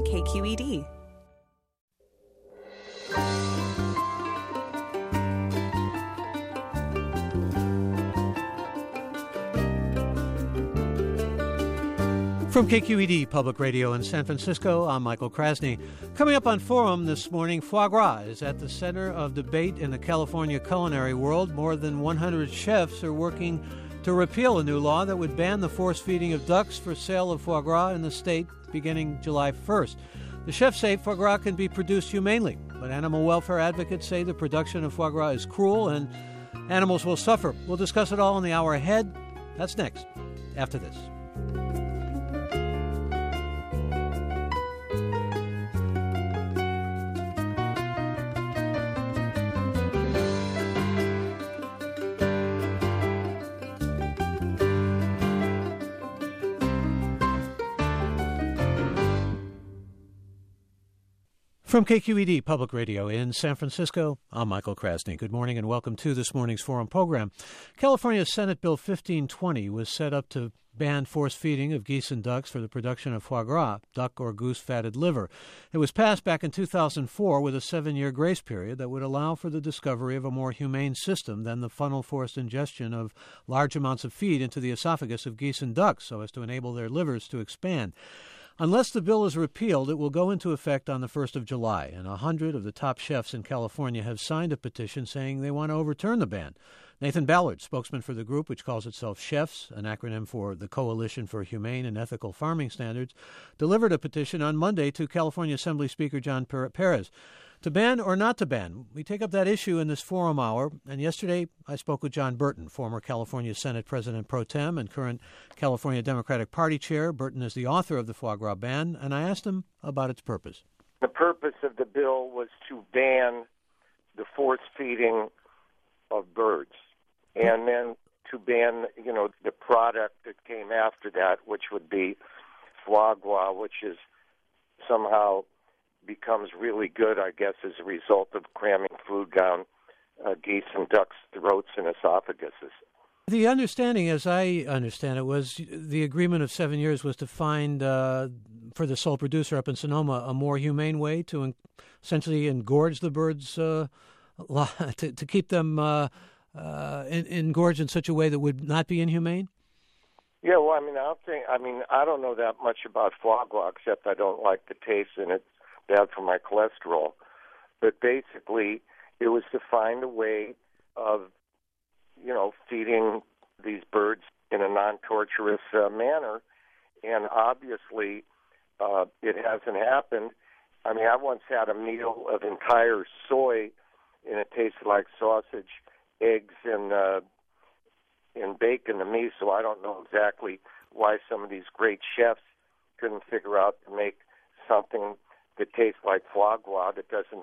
KQED. From KQED Public Radio in San Francisco, I'm Michael Krasny. Coming up on Forum this morning, foie gras is at the center of debate in the California culinary world. More than 100 chefs are working to repeal a new law that would ban the force feeding of ducks for sale of foie gras in the state beginning July 1st. The chefs say foie gras can be produced humanely, but animal welfare advocates say the production of foie gras is cruel and animals will suffer. We'll discuss it all in the hour ahead. That's next, after this. From KQED Public Radio in San Francisco, I'm Michael Krasny. Good morning and welcome to this morning's Forum program. California's Senate Bill 1520 was set up to ban force feeding of geese and ducks for the production of foie gras, duck or goose fatted liver. It was passed back in 2004 with a 7-year grace period that would allow for the discovery of a more humane system than the funnel forced ingestion of large amounts of feed into the esophagus of geese and ducks so as to enable their livers to expand. Unless the bill is repealed, it will go into effect on the 1st of July, and 100 of the top chefs in California have signed a petition saying they want to overturn the ban. Nathan Ballard, spokesman for the group, which calls itself CHEFS, an acronym for the Coalition for Humane and Ethical Farming Standards, delivered a petition on Monday to California Assembly Speaker John Perez. To ban or not to ban, we take up that issue in this Forum Hour, and yesterday I spoke with John Burton, former California Senate President Pro Tem and current California Democratic Party Chair. Burton is the author of the foie gras ban, and I asked him about its purpose. The purpose of the bill was to ban the force feeding of birds, and then to ban, the product that came after that, which would be foie gras, which is somehow becomes really good, I guess, as a result of cramming food down geese and ducks' throats and esophaguses. The understanding, as I understand it, was the agreement of 7 years was to find, for the sole producer up in Sonoma, a more humane way to essentially engorge the birds, to keep them engorged in such a way that would not be inhumane? Yeah, well, I don't know that much about foie gras, except I don't like the taste, and it's bad for my cholesterol. But basically, it was to find a way of, feeding these birds in a non-torturous manner. And obviously, it hasn't happened. I once had a meal of entire soy, and it tasted like sausage, eggs, and bacon to me, so I don't know exactly why some of these great chefs couldn't figure out to make something that tastes like foie gras that doesn't,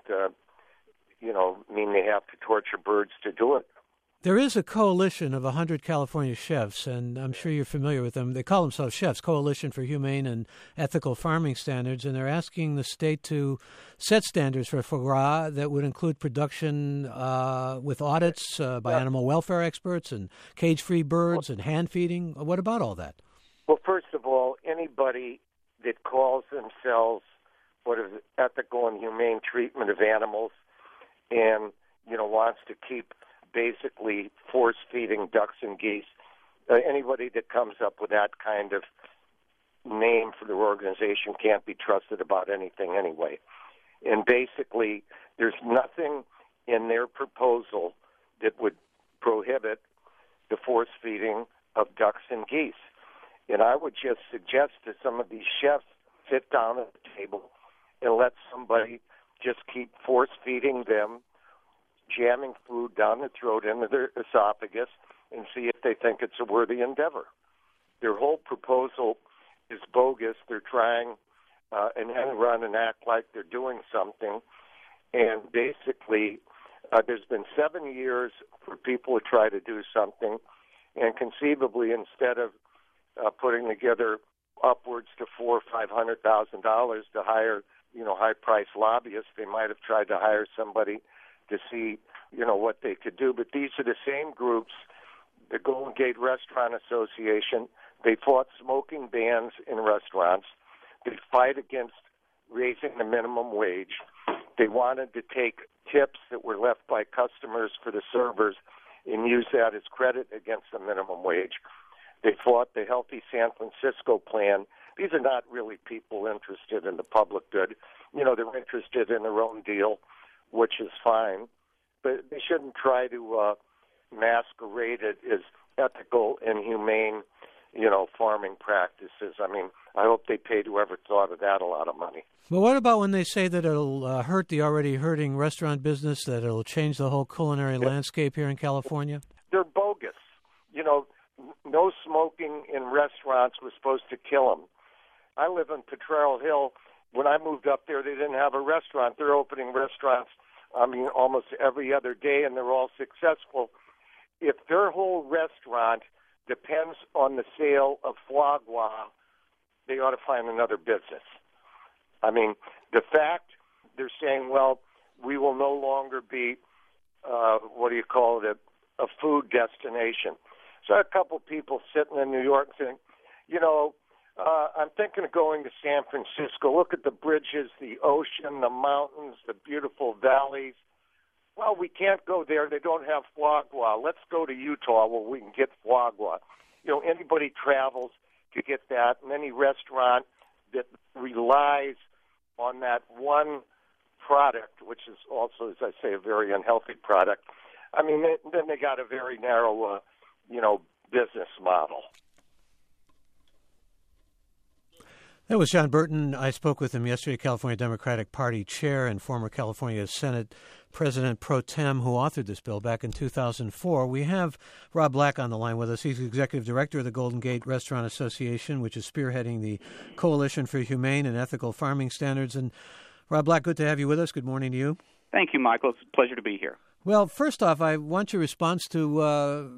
mean they have to torture birds to do it. There is a coalition of 100 California chefs, and I'm sure you're familiar with them. They call themselves CHEFS, Coalition for Humane and Ethical Farming Standards, and they're asking the state to set standards for foie gras that would include production with audits by animal welfare experts and cage-free birds and hand feeding. What about all that? Well, first of all, anybody that calls themselves what is ethical and humane treatment of animals and, wants to keep basically force-feeding ducks and geese, anybody that comes up with that kind of name for their organization can't be trusted about anything anyway. And basically, there's nothing in their proposal that would prohibit the force-feeding of ducks and geese. And I would just suggest to some of these chefs sit down at the table and let somebody just keep force-feeding them, jamming food down the throat into their esophagus, and see if they think it's a worthy endeavor. Their whole proposal is bogus. They're trying and run and act like they're doing something. And basically, there's been 7 years for people to try to do something, and conceivably, instead of putting together upwards to $400,000 or $500,000 to hire, high-priced lobbyists, they might have tried to hire somebody to see, what they could do. But these are the same groups, the Golden Gate Restaurant Association. They fought smoking bans in restaurants. They fight against raising the minimum wage. They wanted to take tips that were left by customers for the servers and use that as credit against the minimum wage. They fought the Healthy San Francisco plan. These are not really people interested in the public good. They're interested in their own deal, which is fine. But they shouldn't try to masquerade it as ethical and humane, farming practices. I mean, I hope they paid whoever thought of that a lot of money. Well, what about when they say that it'll hurt the already hurting restaurant business, that it'll change the whole culinary landscape here in California? They're bogus. No smoking in restaurants was supposed to kill them. I live in Potrero Hill. When I moved up there, they didn't have a restaurant. They're opening restaurants, almost every other day, and they're all successful. If their whole restaurant depends on the sale of foie gras, they ought to find another business. I mean, the fact they're saying, well, we will no longer be, a food destination. So I had a couple people sitting in New York saying, I'm thinking of going to San Francisco. Look at the bridges, the ocean, the mountains, the beautiful valleys. Well, we can't go there. They don't have foie gras. Let's go to Utah where we can get foie gras. Anybody travels to get that, and any restaurant that relies on that one product, which is also, as I say, a very unhealthy product, then they got a very narrow, business model. That was John Burton. I spoke with him yesterday, California Democratic Party chair and former California Senate President pro tem who authored this bill back in 2004. We have Rob Black on the line with us. He's executive director of the Golden Gate Restaurant Association, which is spearheading the Coalition for Humane and Ethical Farming Standards. And Rob Black, good to have you with us. Good morning to you. Thank you, Michael. It's a pleasure to be here. Well, first off, I want your response to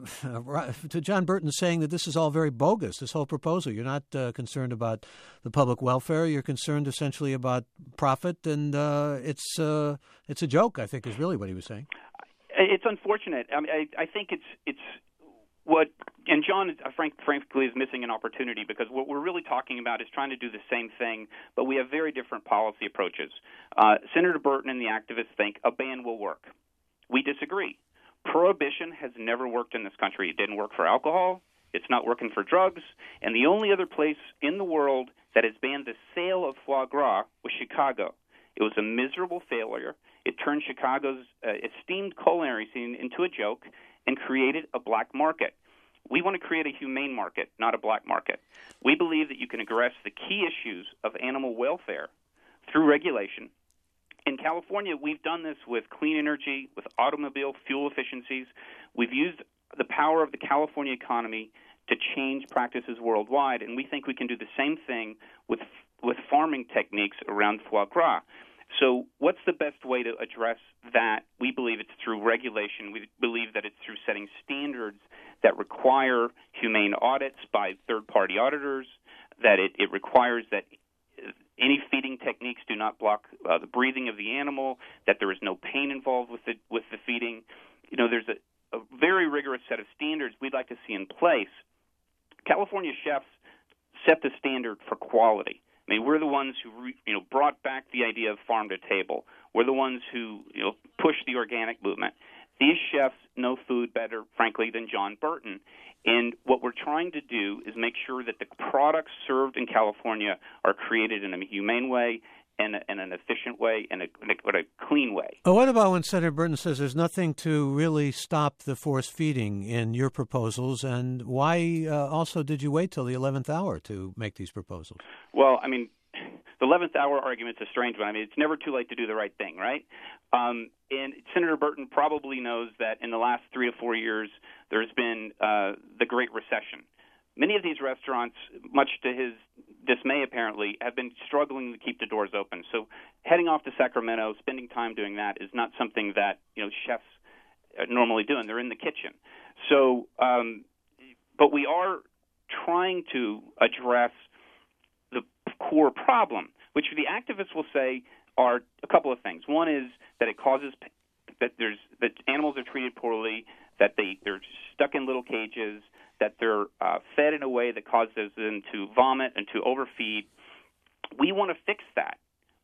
John Burton saying that this is all very bogus, this whole proposal. You're not concerned about the public welfare. You're concerned essentially about profit, and it's a joke, I think, is really what he was saying. It's unfortunate. I think it's what – and John, frankly, is missing an opportunity because what we're really talking about is trying to do the same thing, but we have very different policy approaches. Senator Burton and the activists think a ban will work. We disagree. Prohibition has never worked in this country. It didn't work for alcohol. It's not working for drugs. And the only other place in the world that has banned the sale of foie gras was Chicago. It was a miserable failure. It turned Chicago's esteemed culinary scene into a joke and created a black market. We want to create a humane market, not a black market. We believe that you can address the key issues of animal welfare through regulation. In California, we've done this with clean energy, with automobile fuel efficiencies. We've used the power of the California economy to change practices worldwide, and we think we can do the same thing with farming techniques around foie gras. So what's the best way to address that? We believe it's through regulation. We believe that it's through setting standards that require humane audits by third-party auditors, that it requires that any feeding techniques do not block the breathing of the animal, that there is no pain involved with the feeding. There's a very rigorous set of standards we'd like to see in place. California chefs set the standard for quality. I mean, we're the ones who brought back the idea of farm to table. We're the ones who pushed the organic movement. These chefs know food better, frankly, than John Burton. And what we're trying to do is make sure that the products served in California are created in a humane way and an efficient way and a clean way. Well, what about when Senator Burton says there's nothing to really stop the forced feeding in your proposals, and why also did you wait till the 11th hour to make these proposals? Well, the 11th hour argument's a strange one. It's never too late to do the right thing, right? And Senator Burton probably knows that in the last 3 to 4 years, there's been the Great Recession. Many of these restaurants, much to his dismay apparently, have been struggling to keep the doors open. So heading off to Sacramento, spending time doing that is not something that chefs normally do, and they're in the kitchen. So, but we are trying to address the core problem, which the activists will say are a couple of things. One is that it causes that animals are treated poorly, that they're stuck in little cages, that they're fed in a way that causes them to vomit and to overfeed. We want to fix that.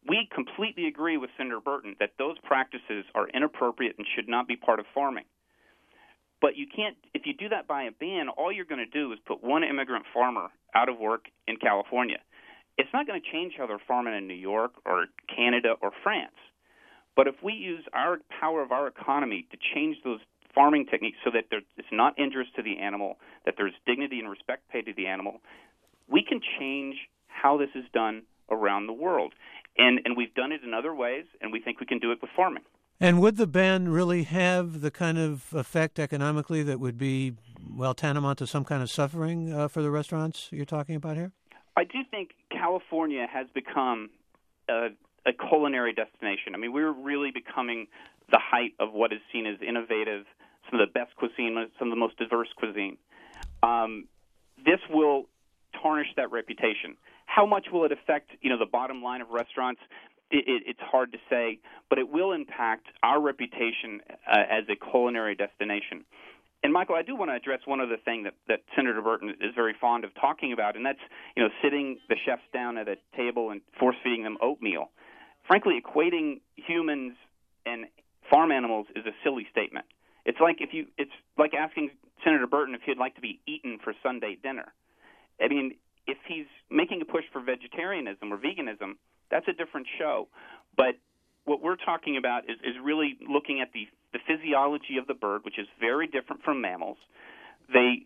we completely agree with Senator Burton that those practices are inappropriate and should not be part of farming. But you can't, if you do that by a ban, all you're going to do is put one immigrant farmer out of work in California. It's not going to change how they're farming in New York or Canada or France. But if we use our power of our economy to change those farming techniques so that it's not injurious to the animal, that there's dignity and respect paid to the animal, we can change how this is done around the world. And we've done it in other ways, and we think we can do it with farming. And would the ban really have the kind of effect economically that would be, well, tantamount to some kind of suffering for the restaurants you're talking about here? I do think California has become a culinary destination. I mean, we're really becoming the height of what is seen as innovative, some of the best cuisine, some of the most diverse cuisine. This will tarnish that reputation. How much will it affect, the bottom line of restaurants? It's hard to say, but it will impact our reputation as a culinary destination. And, Michael, I do want to address one other thing that Senator Burton is very fond of talking about, and that's, sitting the chefs down at a table and force-feeding them oatmeal. Frankly, equating humans and farm animals is a silly statement. It's like asking Senator Burton if he'd like to be eaten for Sunday dinner. I mean, if he's making a push for vegetarianism or veganism, that's a different show. But what we're talking about is really looking at the physiology of the bird, which is very different from mammals. The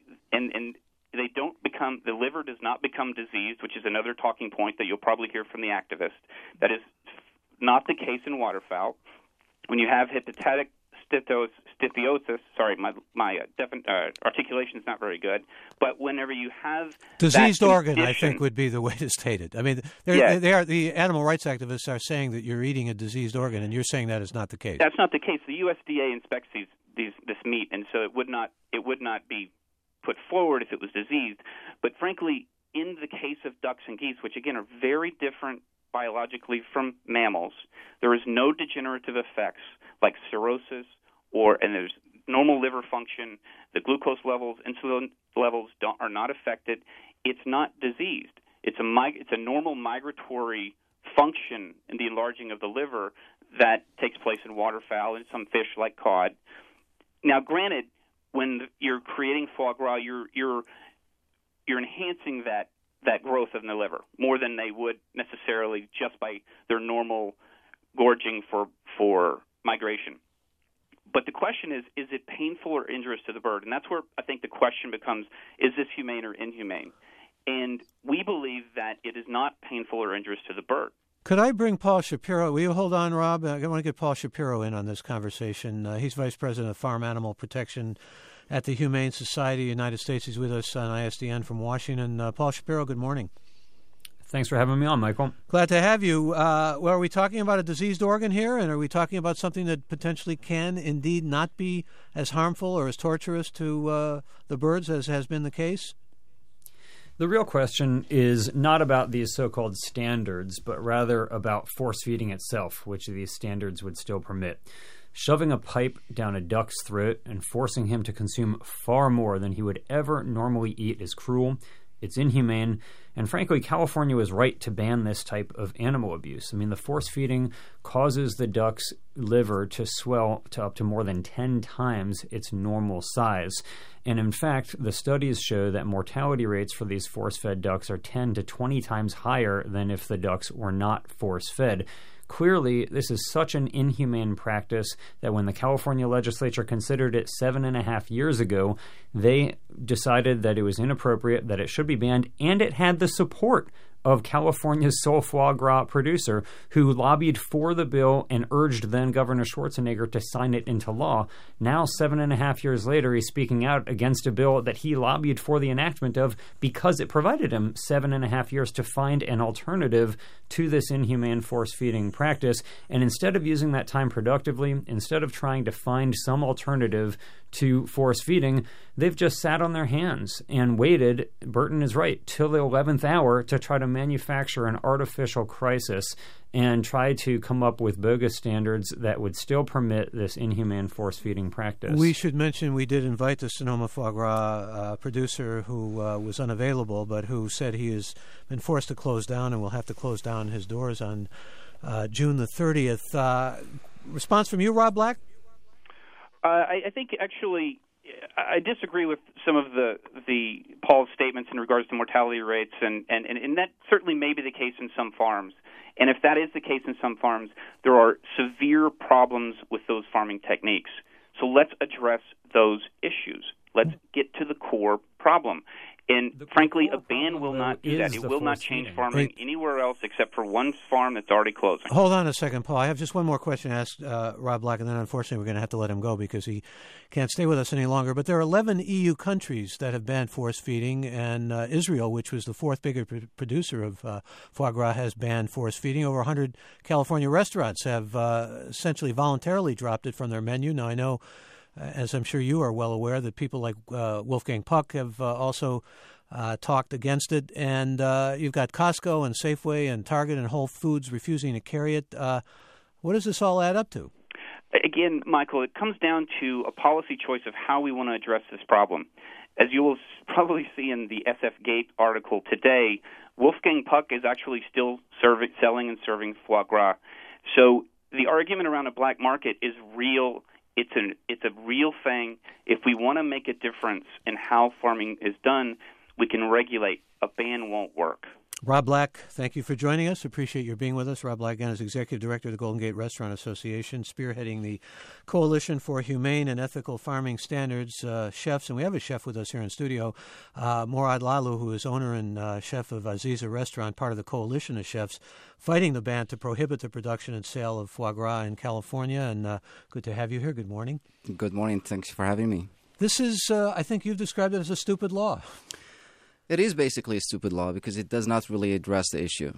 liver does not become diseased, which is another talking point that you'll probably hear from the activist. That is not the case in waterfowl. When you have hepatic stithiosis, sorry, my articulation is not very good, but whenever you have diseased organ, I think would be the way to state it. I mean, the animal rights activists are saying that you're eating a diseased organ, and you're saying that is not the case. That's not the case. The USDA inspects this meat, and so it would not be put forward if it was diseased. But frankly, in the case of ducks and geese, which again are very different biologically from mammals, there is no degenerative effects like cirrhosis and there's normal liver function. The glucose levels, insulin levels are not affected. It's not diseased. It's a normal migratory function in the enlarging of the liver that takes place in waterfowl and some fish like cod. Now, granted, when you're creating foie gras, you're enhancing that growth in the liver more than they would necessarily just by their normal gorging for migration. But the question is it painful or injurious to the bird? And that's where I think the question becomes, is this humane or inhumane? And we believe that it is not painful or injurious to the bird. Could I bring Paul Shapiro? Will you hold on, Rob? I want to get Paul Shapiro in on this conversation. He's Vice President of Farm Animal Protection at the Humane Society of the United States. He's with us on ISDN from Washington. Paul Shapiro, good morning. Thanks for having me on, Michael. Glad to have you. Well, are we talking about a diseased organ here, and are we talking about something that potentially can indeed not be as harmful or as torturous to the birds as has been the case? The real question is not about these so-called standards, but rather about force feeding itself, which these standards would still permit. Shoving a pipe down a duck's throat and forcing him to consume far more than he would ever normally eat is cruel. It's inhumane, and frankly, California was right to ban this type of animal abuse. I mean, the force feeding causes the duck's liver to swell to up to more than 10 times its normal size. And in fact, the studies show that mortality rates for these force-fed ducks are 10 to 20 times higher than if the ducks were not force-fed. Clearly, this is such an inhumane practice that when the California legislature considered it 7.5 years ago, they decided that it was inappropriate, that it should be banned, and it had the support of California's sole foie gras producer, who lobbied for the bill and urged then-Governor Schwarzenegger to sign it into law. Now, 7.5 years later, he's speaking out against a bill that he lobbied for the enactment of because it provided him 7.5 years to find an alternative to this inhumane force-feeding practice. And instead of using that time productively, instead of trying to find some alternative to force feeding, they've just sat on their hands and waited, Burton is right, till the 11th hour to try to manufacture an artificial crisis and try to come up with bogus standards that would still permit this inhumane force-feeding practice. We should mention we did invite the Sonoma foie gras producer who was unavailable, but who said he has been forced to close down and will have to close down his doors on June the 30th. Response from you, Rob Black? I think actually I disagree with some of the Paul's statements in regards to mortality rates, and that certainly may be the case in some farms. And if that is the case in some farms, there are severe problems with those farming techniques. So let's address those issues. Let's get to the core problem. And frankly, a ban will not do that. It will not change farming anywhere else except for one farm that's already closing. Hold on a second, Paul. I have just one more question to ask Rob Black, and then unfortunately we're going to have to let him go because he can't stay with us any longer. But there are 11 EU countries that have banned force feeding, and Israel, which was the fourth biggest producer of foie gras, has banned force feeding. Over 100 California restaurants have essentially voluntarily dropped it from their menu. Now, I know, as I'm sure you are well aware, that people like Wolfgang Puck have also talked against it. And you've got Costco and Safeway and Target and Whole Foods refusing to carry it. What does this all add up to? Again, Michael, it comes down to a policy choice of how we want to address this problem. As you will probably see in the SF Gate article today, Wolfgang Puck is actually still selling and serving foie gras. So the argument around a black market is real. It's a real thing. If we want to make a difference in how farming is done, we can regulate. A ban won't work. Rob Black, thank you for joining us. Appreciate your being with us. Rob Black, again, is Executive Director of the Golden Gate Restaurant Association, spearheading the Coalition for Humane and Ethical Farming Standards. Chefs, and we have a chef with us here in studio, Morad Lalu, who is owner and chef of Aziza Restaurant, part of the Coalition of Chefs, fighting the ban to prohibit the production and sale of foie gras in California. And good to have you here. Good morning. Good morning. Thanks for having me. This is, I think you've described it as a stupid law. It is basically a stupid law because it does not really address the issue.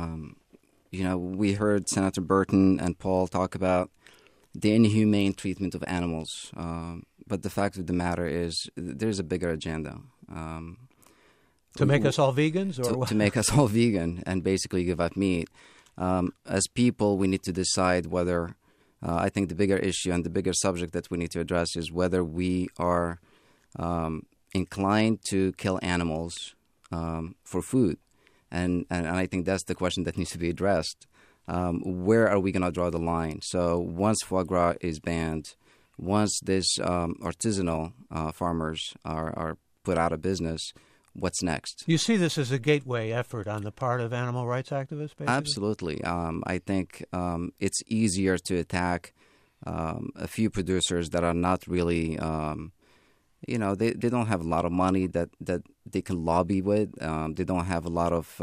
We heard Senator Burton and Paul talk about the inhumane treatment of animals. But the fact of the matter is there's a bigger agenda. To make us all vegans? Or to make us all vegan and basically give up meat. As people, we need to decide whether, I think the bigger issue and the bigger subject that we need to address is whether we are inclined to kill animals for food. And I think that's the question that needs to be addressed. Where are we going to draw the line? So once foie gras is banned, once this artisanal farmers are put out of business, what's next? You see this as a gateway effort on the part of animal rights activists, basically? Absolutely. I think it's easier to attack a few producers that are not really, they don't have a lot of money that they can lobby with. They don't have a lot of,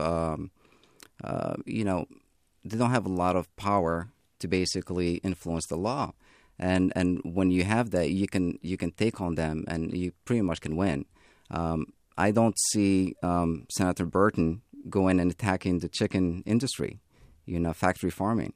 they don't have a lot of power to basically influence the law. And when you have that, you can take on them and you pretty much can win. I don't see Senator Burton going and attacking the chicken industry, factory farming.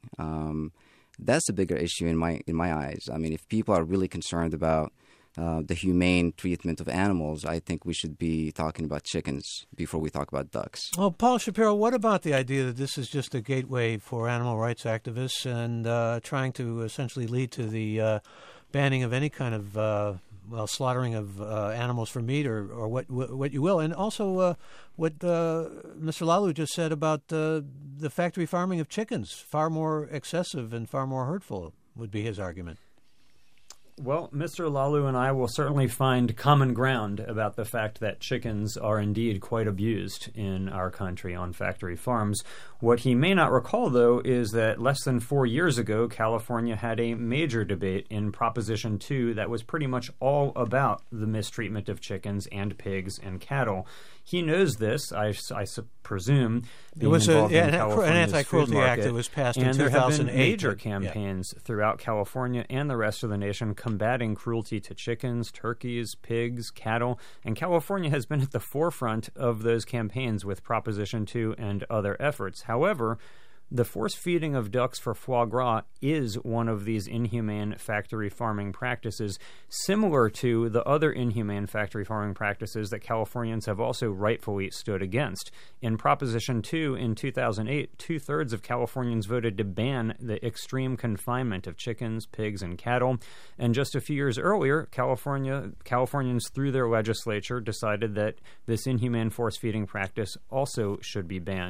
That's a bigger issue in my eyes. I mean, if people are really concerned about the humane treatment of animals, I think we should be talking about chickens before we talk about ducks. Well, Paul Shapiro, what about the idea that this is just a gateway for animal rights activists and trying to essentially lead to the banning of any kind of slaughtering of animals for meat or what you will, and also what Mr. Lalu just said about the factory farming of chickens, far more excessive and far more hurtful, would be his argument. Well, Mr. Lalu and I will certainly find common ground about the fact that chickens are indeed quite abused in our country on factory farms. What he may not recall, though, is that less than 4 years ago, California had a major debate in Proposition 2 that was pretty much all about the mistreatment of chickens and pigs and cattle. He knows this, I presume. It was an anti-cruelty act that was passed in 2008. And there have been major campaigns throughout California and the rest of the nation combating cruelty to chickens, turkeys, pigs, cattle. And California has been at the forefront of those campaigns with Proposition 2 and other efforts. However, the force feeding of ducks for foie gras is one of these inhumane factory farming practices, similar to the other inhumane factory farming practices that Californians have also rightfully stood against. In Proposition 2 in 2008, 2/3 of Californians voted to ban the extreme confinement of chickens, pigs, and cattle. And just a few years earlier, Californians through their legislature decided that this inhumane force feeding practice also should be banned.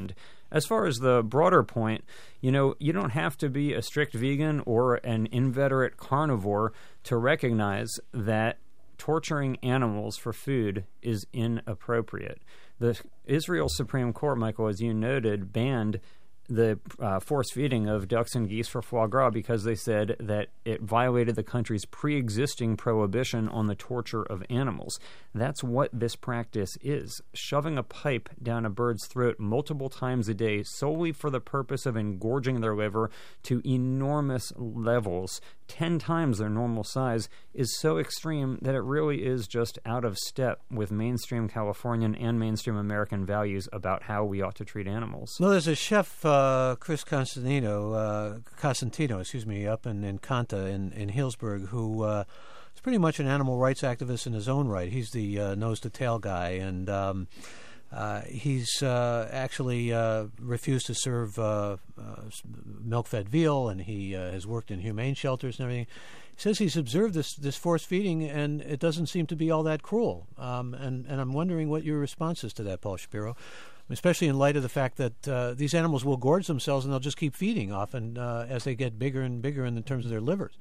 As far as the broader point, you don't have to be a strict vegan or an inveterate carnivore to recognize that torturing animals for food is inappropriate. The Israel Supreme Court, Michael, as you noted, banned the force feeding of ducks and geese for foie gras because they said that it violated the country's pre-existing prohibition on the torture of animals. That's what this practice is, shoving a pipe down a bird's throat multiple times a day solely for the purpose of engorging their liver to enormous levels, 10 times their normal size, is so extreme that it really is just out of step with mainstream Californian and mainstream American values about how we ought to treat animals. Well, there's a chef, Chris Costantino, up in Kanta in Healdsburg, who is pretty much an animal rights activist in his own right. He's the nose-to-tail guy, and he's actually refused to serve milk-fed veal, and he has worked in humane shelters and everything. He says he's observed this force feeding, and it doesn't seem to be all that cruel. And I'm wondering what your response is to that, Paul Shapiro, especially in light of the fact that these animals will gorge themselves and they'll just keep feeding often as they get bigger and bigger in terms of their livers.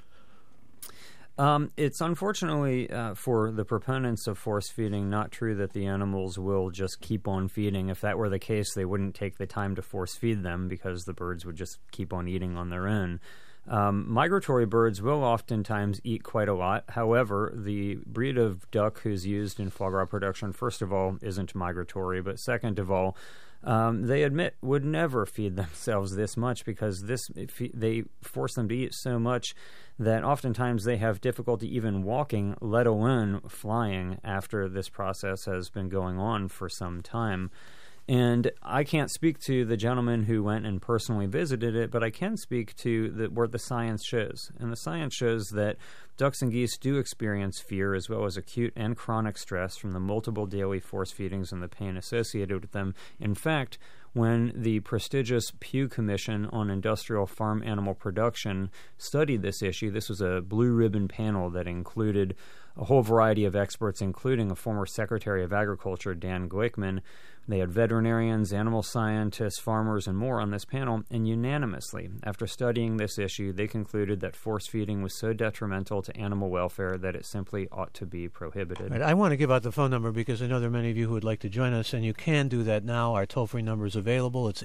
It's unfortunately for the proponents of force feeding not true that the animals will just keep on feeding. If that were the case, they wouldn't take the time to force feed them because the birds would just keep on eating on their own. Migratory birds will oftentimes eat quite a lot. However, the breed of duck who's used in foie gras production, first of all, isn't migratory, but second of all, they admit would never feed themselves this much because they force them to eat so much that oftentimes they have difficulty even walking, let alone flying, after this process has been going on for some time. And I can't speak to the gentleman who went and personally visited it, but I can speak to what the science shows. And the science shows that ducks and geese do experience fear as well as acute and chronic stress from the multiple daily force feedings and the pain associated with them. In fact, when the prestigious Pew Commission on Industrial Farm Animal Production studied this issue, this was a blue ribbon panel that included a whole variety of experts, including a former Secretary of Agriculture, Dan Glickman. They had veterinarians, animal scientists, farmers, and more on this panel, and unanimously, after studying this issue, they concluded that force feeding was so detrimental to animal welfare that it simply ought to be prohibited. Right, I want to give out the phone number because I know there are many of you who would like to join us, and you can do that now. Our toll-free number is available. It's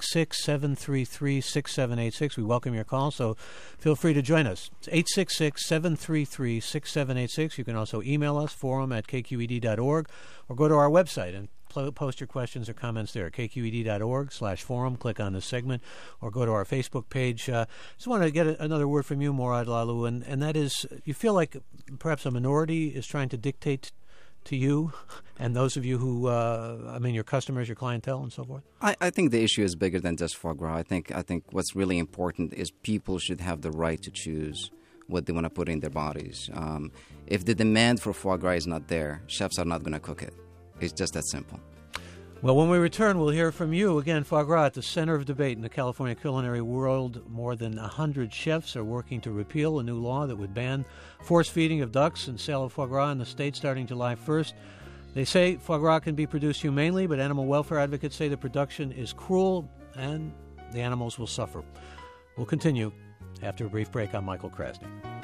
866-733-6786. We welcome your call, so feel free to join us. It's 866-733-6786. You can also email us, forum@kqed.org, or go to our website and post your questions or comments there, kqed.org/forum. Click on this segment or go to our Facebook page. Just want to get another word from you, Morad Lalu, and that is, you feel like perhaps a minority is trying to dictate to you and those of you who, your customers, your clientele, and so forth? I think the issue is bigger than just foie gras. I think what's really important is people should have the right to choose what they want to put in their bodies. If the demand for foie gras is not there, chefs are not going to cook it. It's just that simple. Well, when we return, we'll hear from you. Again, foie gras at the center of debate in the California culinary world. More than 100 chefs are working to repeal a new law that would ban force feeding of ducks and sale of foie gras in the state starting July 1st. They say foie gras can be produced humanely, but animal welfare advocates say the production is cruel and the animals will suffer. We'll continue after a brief break. I'm Michael Krasny.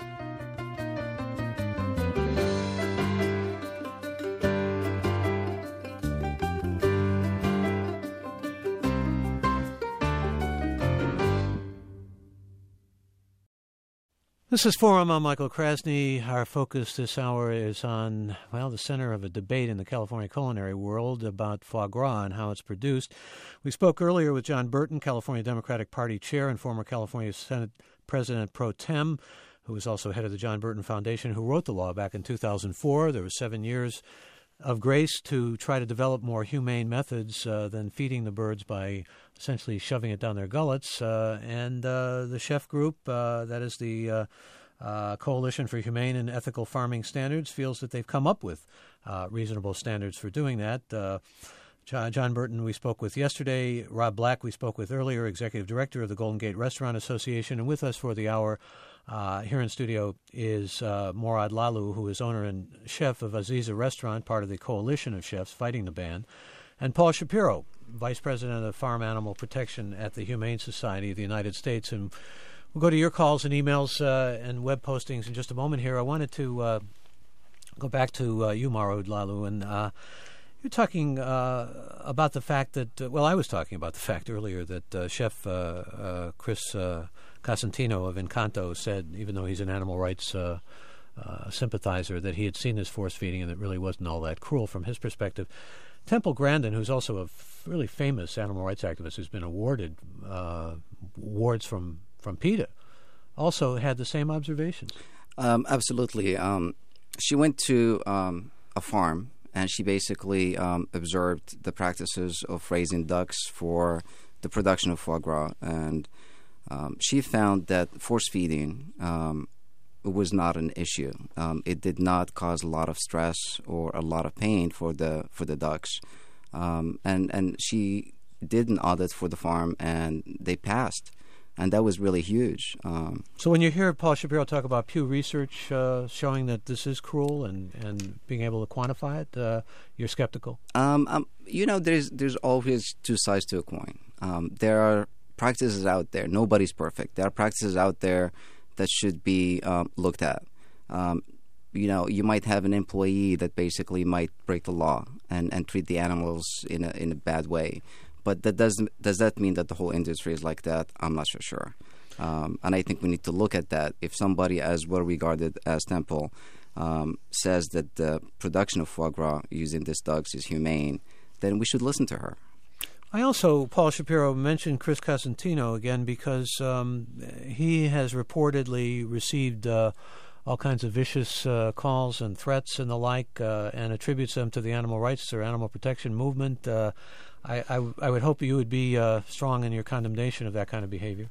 This is Forum. I'm Michael Krasny. Our focus this hour is on, the center of a debate in the California culinary world about foie gras and how it's produced. We spoke earlier with John Burton, California Democratic Party chair and former California Senate President pro tem, who was also head of the John Burton Foundation, who wrote the law back in 2004. There were 7 years of grace to try to develop more humane methods than feeding the birds by essentially shoving it down their gullets. And the chef group, that is the Coalition for Humane and Ethical Farming Standards, feels that they've come up with reasonable standards for doing that. John Burton we spoke with yesterday. Rob Black we spoke with earlier, Executive Director of the Golden Gate Restaurant Association. And with us for the hour here in studio is Morad Lalu, who is owner and chef of Aziza Restaurant, part of the coalition of chefs fighting the ban, and Paul Shapiro, Vice President of Farm Animal Protection at the Humane Society of the United States. And we'll go to your calls and emails and web postings in just a moment here. I wanted to go back to you, Mauro Lalu, and you're talking about the fact that, I was talking about the fact earlier that Chef Chris Casentino of Encanto said, even though he's an animal rights sympathizer, that he had seen this force feeding and it really wasn't all that cruel from his perspective. Temple Grandin, who's also a really famous animal rights activist who's been awarded awards from PETA, also had the same observations. Absolutely. She went to a farm, and she basically observed the practices of raising ducks for the production of foie gras. And she found that force feeding was not an issue. It did not cause a lot of stress or a lot of pain for the ducks. And she did an audit for the farm, and they passed. And that was really huge. So when you hear Paul Shapiro talk about Pew Research showing that this is cruel and being able to quantify it, you're skeptical? There's always two sides to a coin. There are practices out there. Nobody's perfect. There are practices out there that should be looked at. You might have an employee that basically might break the law and treat the animals in a bad way. But does that mean that the whole industry is like that? I'm not so sure. And I think we need to look at that. If somebody as well regarded as Temple says that the production of foie gras using these ducks is humane, then we should listen to her. I also, Paul Shapiro, mentioned Chris Casentino again because he has reportedly received all kinds of vicious calls and threats and the like, and attributes them to the animal rights or animal protection movement. I would hope you would be strong in your condemnation of that kind of behavior.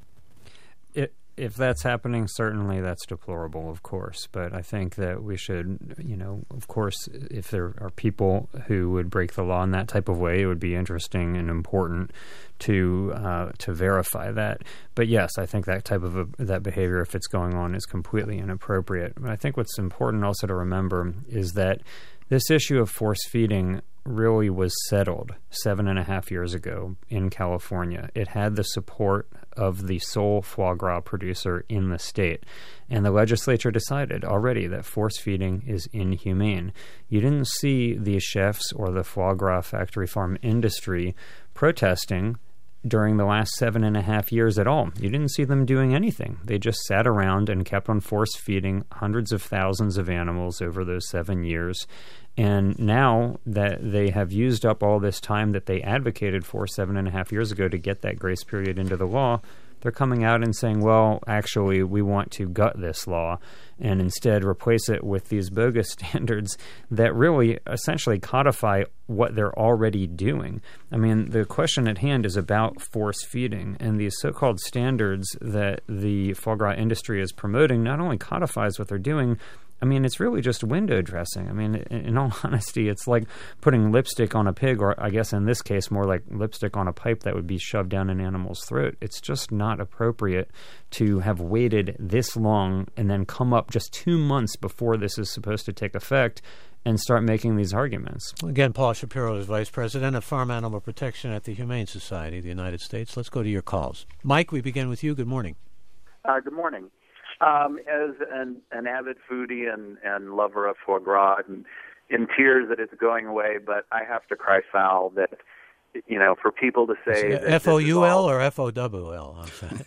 If that's happening, certainly that's deplorable, of course. But I think that we should, of course, if there are people who would break the law in that type of way, it would be interesting and important to verify that. But yes, I think that type of that behavior, if it's going on, is completely inappropriate. But I think what's important also to remember is that this issue of force feeding really was settled 7.5 years ago in California. It had the support of the sole foie gras producer in the state. And the legislature decided already that force feeding is inhumane. You didn't see the chefs or the foie gras factory farm industry protesting during the last 7.5 years at all. You didn't see them doing anything. They just sat around and kept on force feeding hundreds of thousands of animals over those 7 years. And now that they have used up all this time that they advocated for 7.5 years ago to get that grace period into the law, they're coming out and saying, well, actually, we want to gut this law and instead replace it with these bogus standards that really essentially codify what they're already doing. I mean, the question at hand is about force feeding, and these so-called standards that the foie gras industry is promoting not only codifies what they're doing, I mean, it's really just window dressing. I mean, in all honesty, it's like putting lipstick on a pig, or I guess in this case, more like lipstick on a pipe that would be shoved down an animal's throat. It's just not appropriate to have waited this long and then come up just 2 months before this is supposed to take effect and start making these arguments. Again, Paul Shapiro is Vice President of Farm Animal Protection at the Humane Society of the United States. Let's go to your calls. Mike, we begin with you. Good morning. Good morning. As an avid foodie and lover of foie gras, and in tears that it's going away, but I have to cry foul that, for people to say that F-O-U-L or F-O-W-L?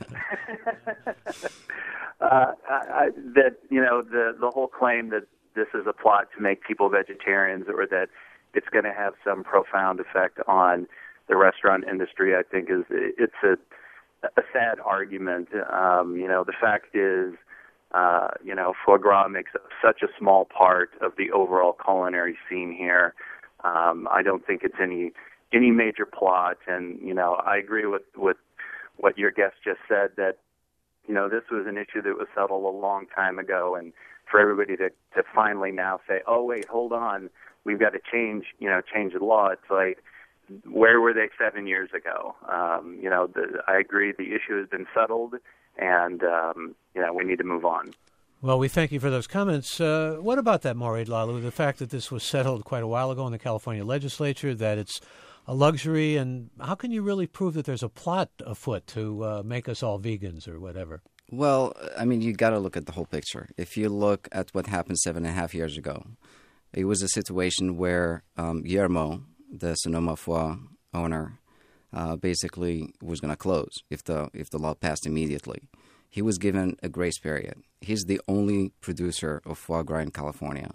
That, the whole claim that this is a plot to make people vegetarians or that it's going to have some profound effect on the restaurant industry, I think it's a sad argument. The fact is, foie gras makes up such a small part of the overall culinary scene here. I don't think it's any major plot. And, I agree with what your guest just said, that, this was an issue that was settled a long time ago. And for everybody to finally now say, oh, wait, hold on, we've got to change the law. It's like, where were they 7 years ago? I agree the issue has been settled, and, we need to move on. Well, we thank you for those comments. What about that, Maureen Lalu, the fact that this was settled quite a while ago in the California legislature, that it's luxury? And how can you really prove that there's a plot afoot to make us all vegans or whatever? Well, I mean, you got to look at the whole picture. If you look at what happened 7.5 years ago, it was a situation where Guillermo, the Sonoma Foie owner, basically was going to close if the law passed immediately. He was given a grace period. He's the only producer of foie gras in California.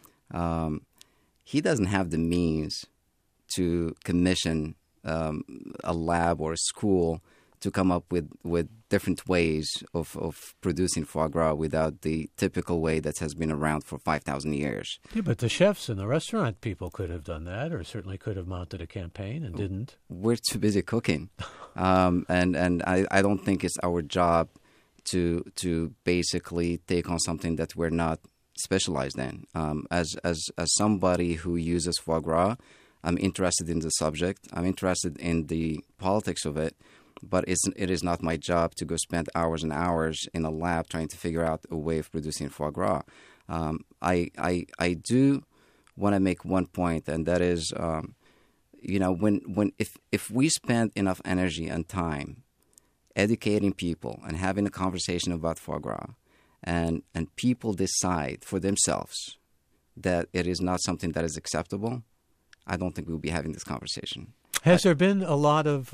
He doesn't have the means to commission a lab or a school to come up with different ways of producing foie gras without the typical way that has been around for 5,000 years. Yeah, but the chefs and the restaurant people could have done that, or certainly could have mounted a campaign and didn't. We're too busy cooking. And I don't think it's our job to basically take on something that we're not specialized in. As somebody who uses foie gras, I'm interested in the subject. I'm interested in the politics of it. But it is not my job to go spend hours and hours in a lab trying to figure out a way of producing foie gras. I do want to make one point, and that is, if we spend enough energy and time educating people and having a conversation about foie gras, and people decide for themselves that it is not something that is acceptable, I don't think we'll be having this conversation. Has there been a lot of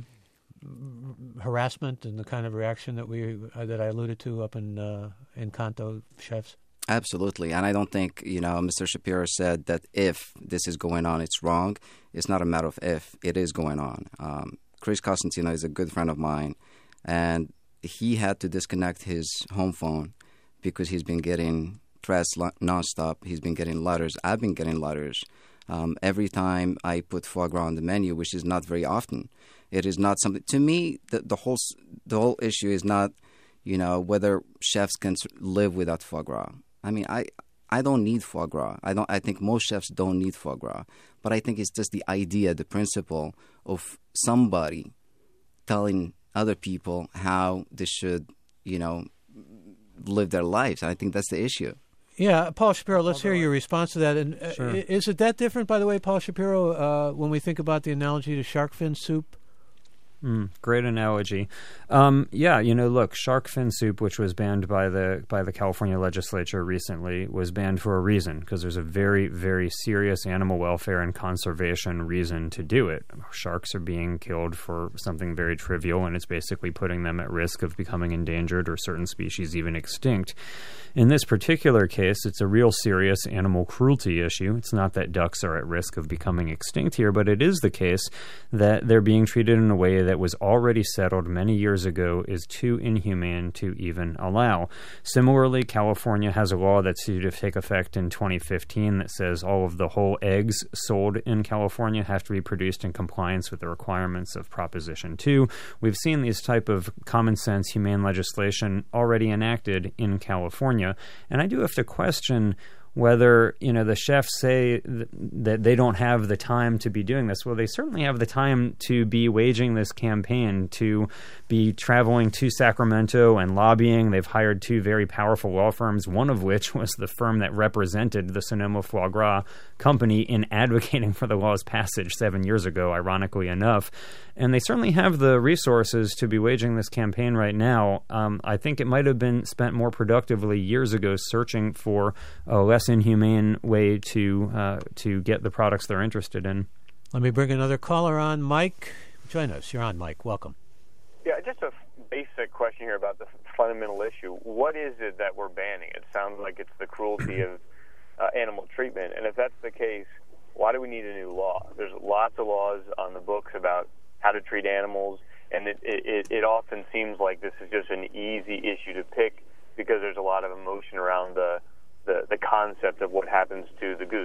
harassment and the kind of reaction that I alluded to up in Kanto, chefs? Absolutely, and I don't think, Mr. Shapiro said that if this is going on, it's wrong. It's not a matter of if, it is going on. Chris Costantino is a good friend of mine, and he had to disconnect his home phone because he's been getting threats nonstop. He's been getting letters. I've been getting letters. Every time I put foie gras on the menu, which is not very often. It is not something, to me, the whole issue is not, whether chefs can live without foie gras. I mean, I don't need foie gras. I think most chefs don't need foie gras. But I think it's just the idea, the principle of somebody telling other people how they should, live their lives. And I think that's the issue. Yeah, Paul Shapiro, let's hear your response to that. And Sure. Is it that different, by the way, Paul Shapiro, when we think about the analogy to shark fin soup? Great analogy. Look, shark fin soup, which was banned by the California legislature recently, was banned for a reason, because there's a very, very serious animal welfare and conservation reason to do it. Sharks are being killed for something very trivial, and it's basically putting them at risk of becoming endangered or certain species even extinct. In this particular case, it's a real serious animal cruelty issue. It's not that ducks are at risk of becoming extinct here, but it is the case that they're being treated in a way that was already settled many years ago is too inhumane to even allow. Similarly, California has a law that's due to take effect in 2015 that says all of the whole eggs sold in California have to be produced in compliance with the requirements of Proposition 2. We've seen these type of common sense, humane legislation already enacted in California. And I do have to question whether, the chefs say that they don't have the time to be doing this. Well, they certainly have the time to be waging this campaign, to be traveling to Sacramento and lobbying. They've hired two very powerful law firms, one of which was the firm that represented the Sonoma Foie Gras company in advocating for the law's passage 7 years ago, ironically enough. And they certainly have the resources to be waging this campaign right now. I think it might have been spent more productively years ago searching for a less inhumane way to get the products they're interested in. Let me bring another caller on. Mike, join us. You're on, Mike. Welcome. Yeah, just a basic question here about the fundamental issue. What is it that we're banning? It sounds like it's the cruelty of animal treatment. And if that's the case, why do we need a new law? There's lots of laws on the books about how to treat animals, and it often seems like this is just an easy issue to pick because there's a lot of emotion around the concept of what happens to the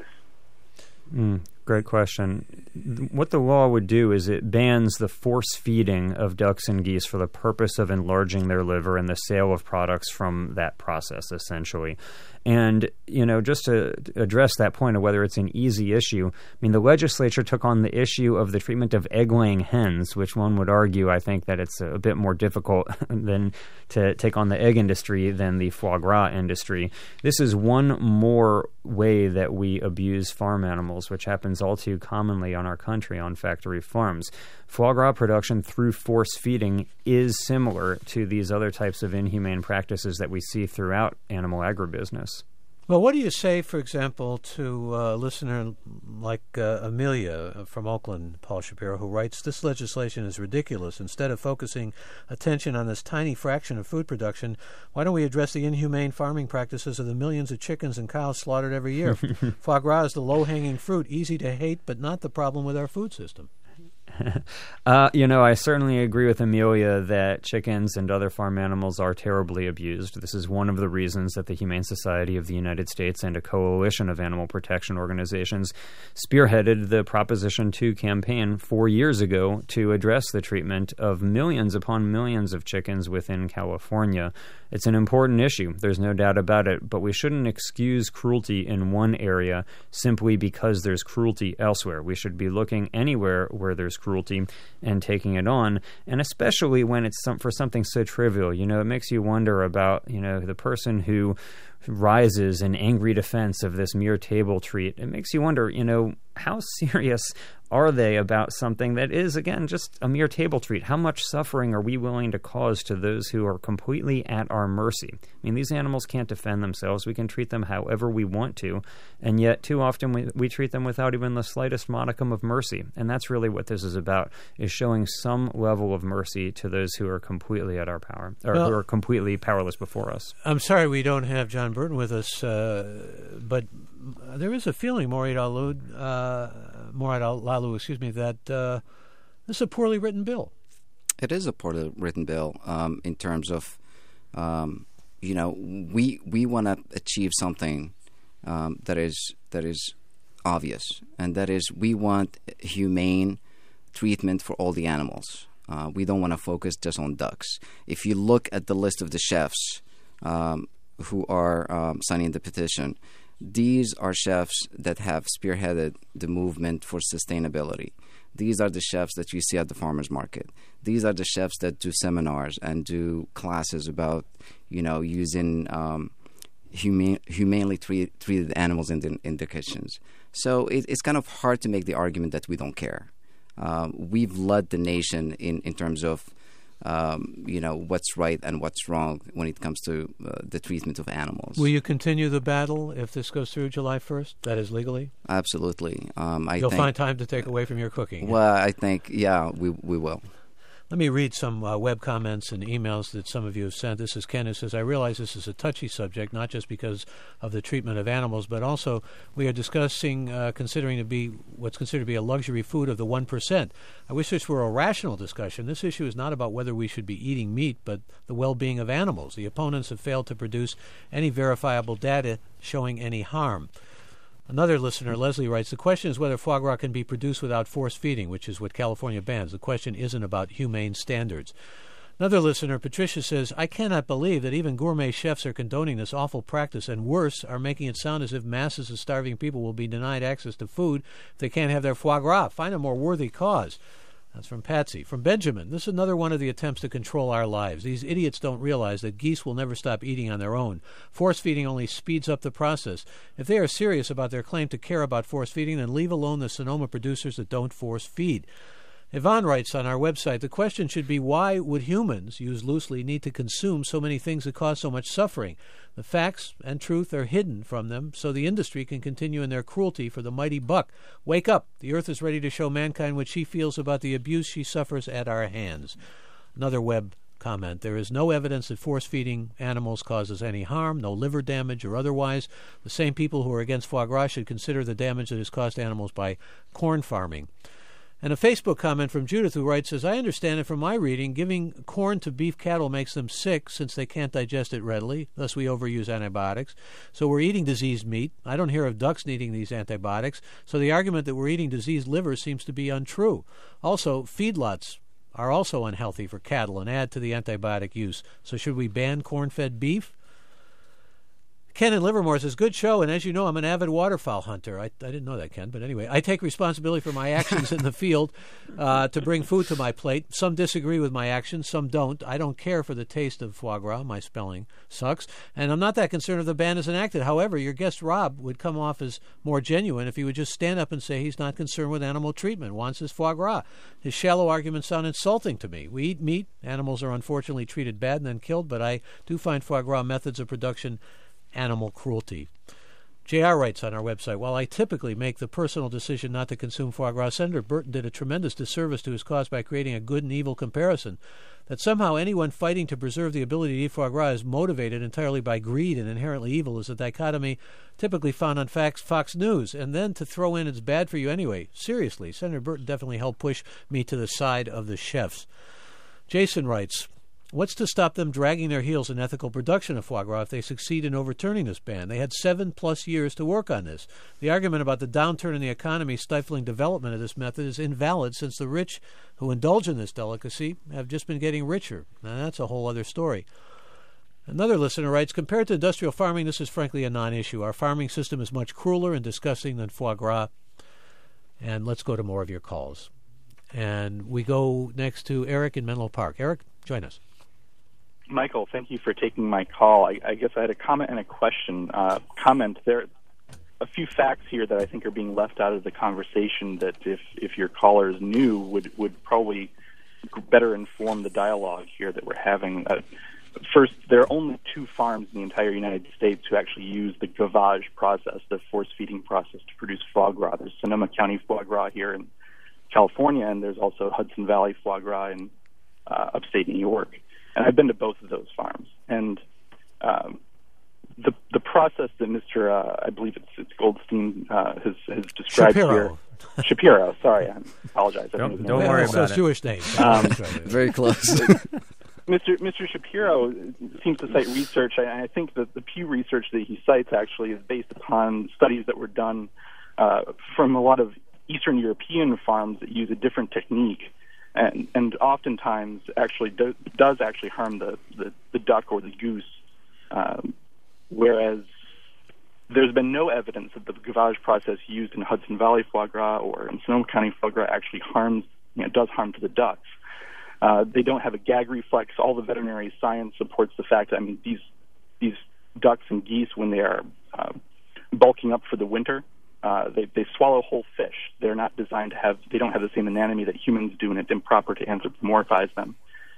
goose. Great question. What the law would do is it bans the force feeding of ducks and geese for the purpose of enlarging their liver and the sale of products from that process, essentially. And, just to address that point of whether it's an easy issue, the legislature took on the issue of the treatment of egg-laying hens, which one would argue, I think, that it's a bit more difficult than to take on the egg industry than the foie gras industry. This is one more way that we abuse farm animals, which happens happens all too commonly on our country on factory farms. Foie gras production through force feeding is similar to these other types of inhumane practices that we see throughout animal agribusiness. Well, what do you say, for example, to a listener like Amelia from Oakland, Paul Shapiro, who writes, "This legislation is ridiculous. Instead of focusing attention on this tiny fraction of food production, why don't we address the inhumane farming practices of the millions of chickens and cows slaughtered every year? Foie gras is the low-hanging fruit, easy to hate, but not the problem with our food system." I certainly agree with Amelia that chickens and other farm animals are terribly abused. This is one of the reasons that the Humane Society of the United States and a coalition of animal protection organizations spearheaded the Proposition 2 campaign 4 years ago to address the treatment of millions upon millions of chickens within California. It's an important issue, there's no doubt about it, but we shouldn't excuse cruelty in one area simply because there's cruelty elsewhere. We should be looking anywhere where there's cruelty and taking it on, and especially when it's for something so trivial. It makes you wonder about, the person who rises in angry defense of this mere table treat. It makes you wonder, how serious are they about something that is, again, just a mere table treat? How much suffering are we willing to cause to those who are completely at our mercy? I mean, these animals can't defend themselves. We can treat them however we want to, and yet too often we treat them without even the slightest modicum of mercy. And that's really what this is about, is showing some level of mercy to those who are completely at our power, or who are completely powerless before us. I'm sorry we don't have John Burton with us, but there is a feeling, Morad Lalu, that this is a poorly written bill. It is a poorly written bill in terms of, we want to achieve something that is obvious, and that is we want humane treatment for all the animals. We don't want to focus just on ducks. If you look at the list of the chefs who are signing the petition, these are chefs that have spearheaded the movement for sustainability. These are the chefs that you see at the farmers market. These are the chefs that do seminars and do classes about, using humanely treated animals in the kitchens. So it's kind of hard to make the argument that we don't care. We've led the nation in terms of what's right and what's wrong when it comes to the treatment of animals. Will you continue the battle if this goes through July 1st, that is legally? Absolutely. You'll find time to take away from your cooking. Well, I think, we will. Let me read some web comments and emails that some of you have sent. This is Ken, who says, "I realize this is a touchy subject, not just because of the treatment of animals, but also we are discussing considering to be what's considered to be a luxury food of the 1%. I wish this were a rational discussion. This issue is not about whether we should be eating meat, but the well-being of animals. The opponents have failed to produce any verifiable data showing any harm." Another listener, Leslie, writes, "The question is whether foie gras can be produced without force feeding, which is what California bans. The question isn't about humane standards." Another listener, Patricia, says, "I cannot believe that even gourmet chefs are condoning this awful practice, and worse, are making it sound as if masses of starving people will be denied access to food if they can't have their foie gras. Find a more worthy cause." That's from Patsy. From Benjamin, "This is another one of the attempts to control our lives. These idiots don't realize that geese will never stop eating on their own. Force feeding only speeds up the process. If they are serious about their claim to care about force feeding, then leave alone the Sonoma producers that don't force feed." Yvonne writes on our website, "The question should be, why would humans, used loosely, need to consume so many things that cause so much suffering? The facts and truth are hidden from them, so the industry can continue in their cruelty for the mighty buck. Wake up. The earth is ready to show mankind what she feels about the abuse she suffers at our hands." Another web comment, "There is no evidence that force-feeding animals causes any harm, no liver damage or otherwise. The same people who are against foie gras should consider the damage that is caused to animals by corn farming." And a Facebook comment from Judith, who writes, "As I understand it from my reading, giving corn to beef cattle makes them sick since they can't digest it readily. Thus we overuse antibiotics. So we're eating diseased meat. I don't hear of ducks needing these antibiotics. So the argument that we're eating diseased liver seems to be untrue. Also, feedlots are also unhealthy for cattle and add to the antibiotic use. So should we ban corn-fed beef?" Ken in Livermore says, good show, and as you know, I'm an avid waterfowl hunter. I didn't know that, Ken, but anyway, I take responsibility for my actions in the field to bring food to my plate. Some disagree with my actions, some don't. I don't care for the taste of foie gras. My spelling sucks. And I'm not that concerned if the ban is enacted. However, your guest Rob would come off as more genuine if he would just stand up and say he's not concerned with animal treatment, wants his foie gras. His shallow arguments sound insulting to me. We eat meat. Animals are unfortunately treated bad and then killed, but I do find foie gras methods of production animal cruelty. JR writes on our website, while I typically make the personal decision not to consume foie gras, Senator Burton did a tremendous disservice to his cause by creating a good and evil comparison. That somehow anyone fighting to preserve the ability to eat foie gras is motivated entirely by greed and inherently evil is a dichotomy typically found on Fox News. And then to throw in it's bad for you anyway. Seriously, Senator Burton definitely helped push me to the side of the chefs. Jason writes, what's to stop them dragging their heels in ethical production of foie gras if they succeed in overturning this ban? They had 7+ years to work on this. The argument about the downturn in the economy stifling development of this method is invalid since the rich who indulge in this delicacy have just been getting richer. Now, that's a whole other story. Another listener writes, compared to industrial farming, this is frankly a non-issue. Our farming system is much crueler and disgusting than foie gras. And let's go to more of your calls. And we go next to Eric in Menlo Park. Eric, join us. Michael, thank you for taking my call. I guess I had a comment and a question. There are a few facts here that I think are being left out of the conversation that if your callers knew would probably better inform the dialogue here that we're having. First, there are only 2 farms in the entire United States who actually use the gavage process, the force-feeding process, to produce foie gras. There's Sonoma County foie gras here in California, and there's also Hudson Valley foie gras in upstate New York. And I've been to both of those farms. And the process that Mr. I believe it's Goldstein has described Shapiro. here. Shapiro, sorry, I apologize. Don't worry about it. Jewish name. Very close. Mr. Shapiro seems to cite research. I think that the Pew research that he cites actually is based upon studies that were done from a lot of Eastern European farms that use a different technique. And oftentimes actually does actually harm the duck or the goose, whereas there's been no evidence that the gavage process used in Hudson Valley foie gras or in Sonoma County foie gras actually does harm to the ducks. They don't have a gag reflex. All the veterinary science supports the fact that these ducks and geese, when they are bulking up for the winter, they swallow whole fish. They're not designed to have. They don't have the same anatomy that humans do, and it's improper to anthropomorphize them.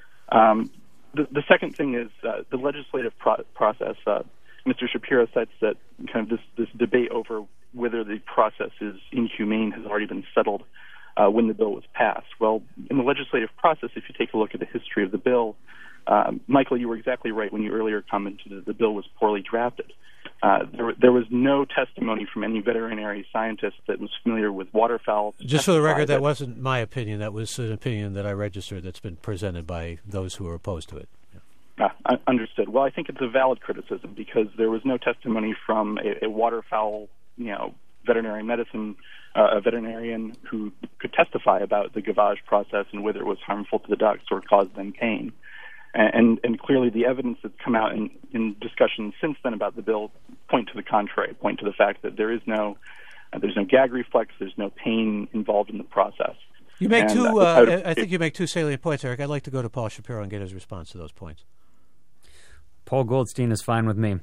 The second thing is the legislative process. Mr. Shapiro cites that kind of this debate over whether the process is inhumane has already been settled when the bill was passed. Well, in the legislative process, if you take a look at the history of the bill, Michael, you were exactly right when you earlier commented that the bill was poorly drafted. There was no testimony from any veterinary scientist that was familiar with waterfowl. Just for the record, that wasn't my opinion. That was an opinion that I registered that's been presented by those who are opposed to it. Understood. Well, I think it's a valid criticism because there was no testimony from a waterfowl, veterinary medicine, a veterinarian who could testify about the gavage process and whether it was harmful to the ducks or caused them pain. And clearly the evidence that's come out in discussions since then about the bill point to the contrary, point to the fact that there's no gag reflex, there's no pain involved in the process. You make I think you make 2 salient points, Eric. I'd like to go to Paul Shapiro and get his response to those points. Paul Goldstein is fine with me.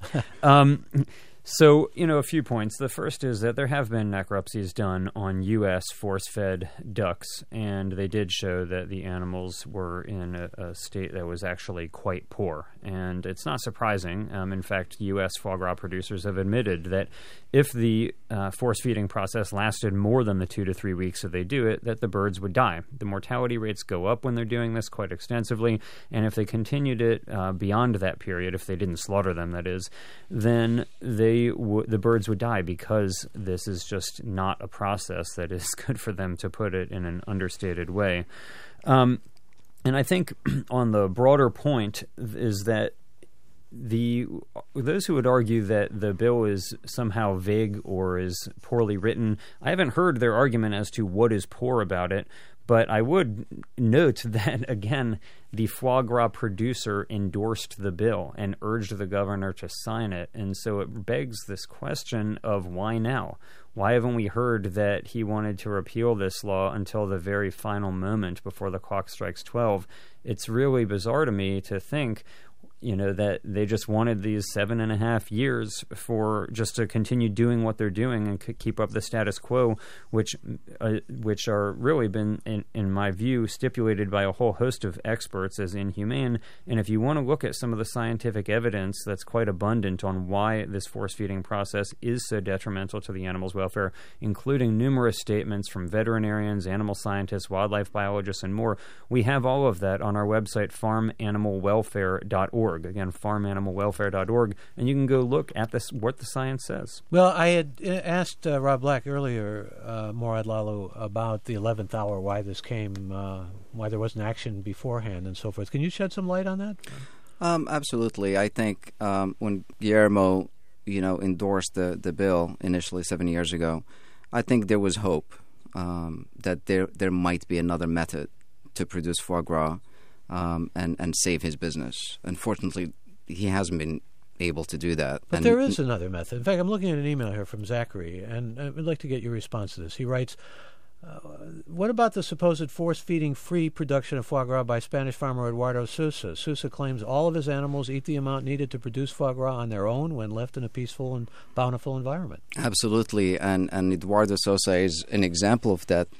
So, a few points. The first is that there have been necropsies done on U.S. force-fed ducks, and they did show that the animals were in a state that was actually quite poor. And it's not surprising. In fact, U.S. foie gras producers have admitted that if the force-feeding process lasted more than the 2 to 3 weeks that they do it, that the birds would die. The mortality rates go up when they're doing this quite extensively, and if they continued it beyond that period, if they didn't slaughter them, that is, then the birds would die because this is just not a process that is good for them, to put it in an understated way. And I think on the broader point is that those who would argue that the bill is somehow vague or is poorly written, I haven't heard their argument as to what is poor about it, But I would note that, again, the foie gras producer endorsed the bill and urged the governor to sign it. And so it begs this question of why now? Why haven't we heard that he wanted to repeal this law until the very final moment before the clock strikes 12? It's really bizarre to me to think, that they just wanted these 7.5 years for just to continue doing what they're doing and keep up the status quo, which are really been, in my view, stipulated by a whole host of experts as inhumane. And if you want to look at some of the scientific evidence that's quite abundant on why this force-feeding process is so detrimental to the animal's welfare, including numerous statements from veterinarians, animal scientists, wildlife biologists, and more, we have all of that on our website, farmanimalwelfare.org. Again, farmanimalwelfare.org, and you can go look at what the science says. Well, I had asked Rob Black earlier, Morad Lalo, about the 11th hour, why this came, why there wasn't action beforehand and so forth. Can you shed some light on that? Absolutely. I think when Guillermo, endorsed the bill initially 7 years ago, I think there was hope that there might be another method to produce foie gras and save his business. Unfortunately, he hasn't been able to do that. But there is another method. In fact, I'm looking at an email here from Zachary, and I would like to get your response to this. He writes, what about the supposed force-feeding free production of foie gras by Spanish farmer Eduardo Sousa? Sousa claims all of his animals eat the amount needed to produce foie gras on their own when left in a peaceful and bountiful environment. Absolutely, and Eduardo Sousa is an example of that.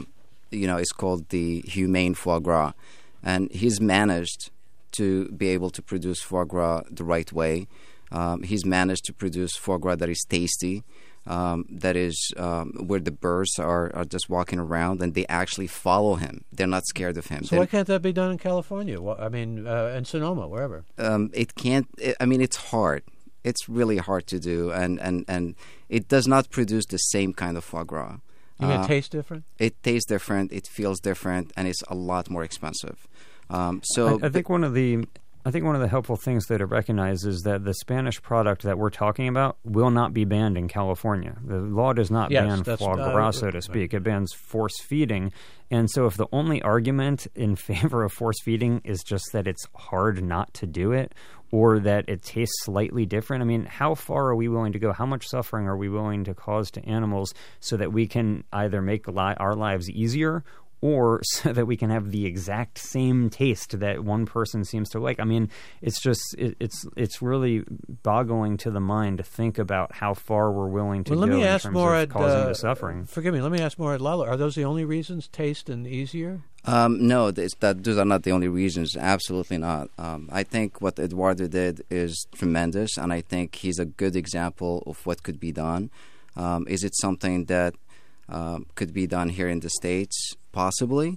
It's called the humane foie gras. And he's managed to be able to produce foie gras the right way. He's managed to produce foie gras that is tasty, that is where the birds are just walking around and they actually follow him. They're not scared of him. So why can't that be done in California? In Sonoma, wherever. It can't. It's hard. It's really hard to do, and it does not produce the same kind of foie gras. You mean it tastes different? It tastes different, it feels different, and it's a lot more expensive. I think one of the helpful things to recognize is that the Spanish product that we're talking about will not be banned in California. The law does not ban foie gras, so to speak. It bans force feeding. And so if the only argument in favor of force feeding is just that it's hard not to do it, or that it tastes slightly different, how far are we willing to go? How much suffering are we willing to cause to animals so that we can either make our lives easier or so that we can have the exact same taste that one person seems to like? It's just it's really boggling to the mind to think about how far we're willing to go in terms of causing the suffering. Forgive me. Let me ask Morad Lalo. Are those the only reasons, taste and easier? No, those are not the only reasons. Absolutely not. I think what Eduardo did is tremendous, and I think he's a good example of what could be done. Is it something that could be done here in the States? Possibly.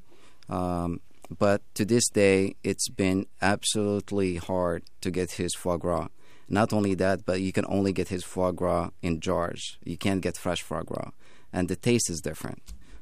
But to this day, it's been absolutely hard to get his foie gras. Not only that, but you can only get his foie gras in jars. You can't get fresh foie gras. And the taste is different.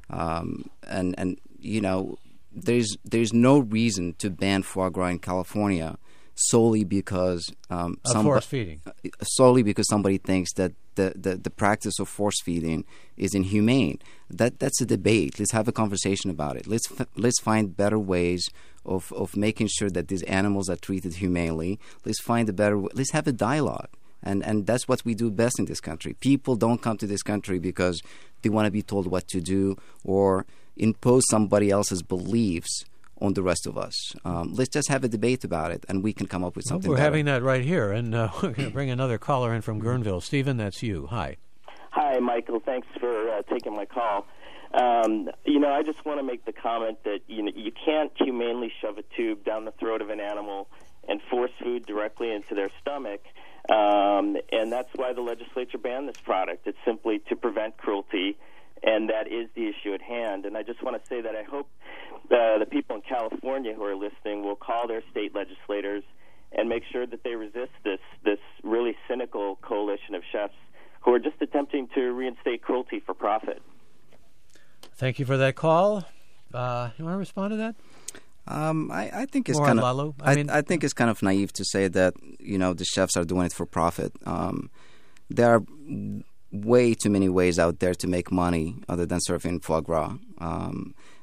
There's no reason to ban foie gras in California solely because force feeding. Solely because somebody thinks that the practice of force feeding is inhumane. That's a debate. Let's have a conversation about it. Let's find better ways of making sure that these animals are treated humanely. Let's have a dialogue. And that's what we do best in this country. People don't come to this country because they want to be told what to do or impose somebody else's beliefs on the rest of us. Let's just have a debate about it, and we can come up with something We're better. having that right here, and we're going to bring another caller in from Guerneville. Stephen, that's you. Hi. Hi, Michael. Thanks for taking my call. I just want to make the comment that you can't humanely shove a tube down the throat of an animal and force food directly into their stomach, and that's why the legislature banned this product. It's simply to prevent cruelty, and that is the issue at hand. And I just want to say that I hope the people in California who are listening will call their state legislators and make sure that they resist this really cynical coalition of chefs who are just attempting to reinstate cruelty for profit. Thank you for that call. You want to respond to that? I think it's Morad kind of. Lalo? I think it's kind of naive to say that the chefs are doing it for profit. There are way too many ways out there to make money other than serving foie gras.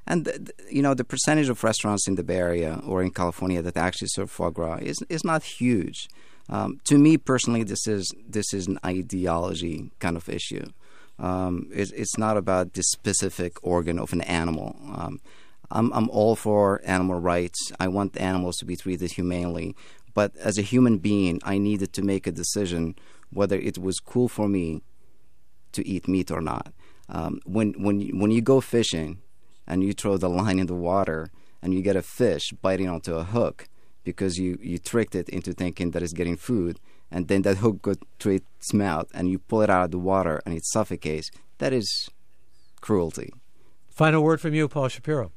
And the percentage of restaurants in the Bay Area or in California that actually serve foie gras is not huge. To me personally, this is an ideology kind of issue. It's not about the specific organ of an animal. I'm all for animal rights. I want animals to be treated humanely. But as a human being, I needed to make a decision whether it was cool for me to eat meat or not. When you go fishing and you throw the line in the water and you get a fish biting onto a hook because you tricked it into thinking that it's getting food, and then that hook goes to its mouth and you pull it out of the water and it suffocates, that is cruelty. Final word from you, Paul Shapiro.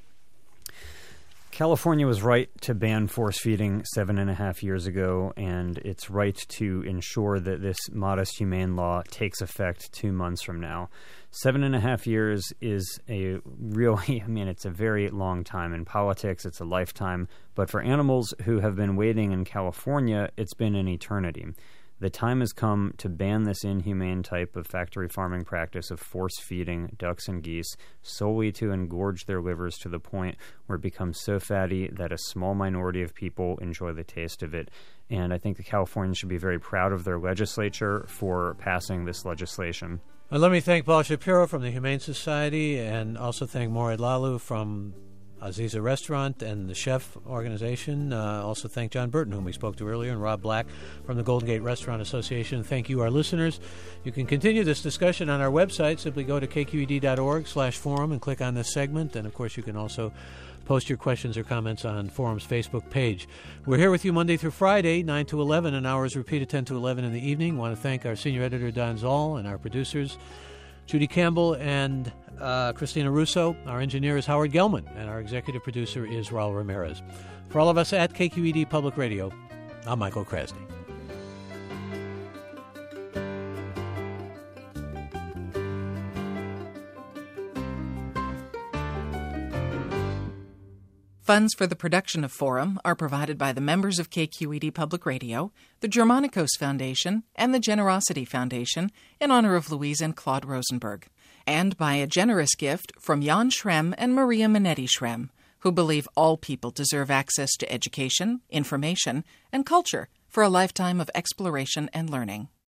California was right to ban force feeding 7.5 years ago, and it's right to ensure that this modest humane law takes effect 2 months from now. 7.5 years is it's a very long time. In politics, it's a lifetime. But for animals who have been waiting in California, it's been an eternity. The time has come to ban this inhumane type of factory farming practice of force-feeding ducks and geese solely to engorge their livers to the point where it becomes so fatty that a small minority of people enjoy the taste of it. And I think the Californians should be very proud of their legislature for passing this legislation. Well, let me thank Paul Shapiro from the Humane Society, and also thank Morad Lalu from Aziza Restaurant and the Chef Organization. Also thank John Burton, whom we spoke to earlier, and Rob Black from the Golden Gate Restaurant Association. Thank you, our listeners. You can continue this discussion on our website. Simply go to kqed.org/forum and click on this segment. And, of course, you can also post your questions or comments on Forum's Facebook page. We're here with you Monday through Friday, 9 to 11, and hours repeated 10 to 11 in the evening. I want to thank our senior editor, Don Zoll, and our producers, Judy Campbell and Christina Russo. Our engineer is Howard Gelman, and our executive producer is Raul Ramirez. For all of us at KQED Public Radio, I'm Michael Krasny. Funds for the production of Forum are provided by the members of KQED Public Radio, the Germanicos Foundation, and the Generosity Foundation in honor of Louise and Claude Rosenberg, and by a generous gift from Jan Schrem and Maria Minetti Schrem, who believe all people deserve access to education, information, and culture for a lifetime of exploration and learning.